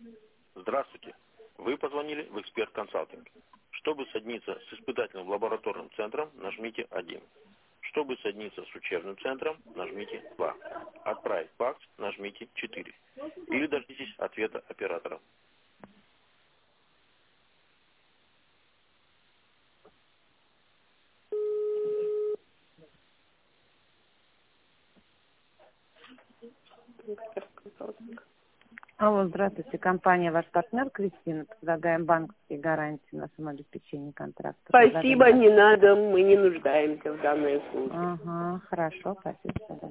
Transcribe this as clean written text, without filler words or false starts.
Здравствуйте. Вы позвонили в Эксперт Консалтинг. Чтобы соединиться с испытательным лабораторным центром, нажмите 1. Чтобы соединиться с учебным центром, нажмите 2. Отправить факс, нажмите 4. Или дождитесь ответа оператора. Алло, здравствуйте. Компания «Ваш партнер» Кристина. Предлагаем банковские гарантии на самообеспечение контракта. Спасибо, не надо, мы не нуждаемся в данной услуге. Ага, хорошо, спасибо.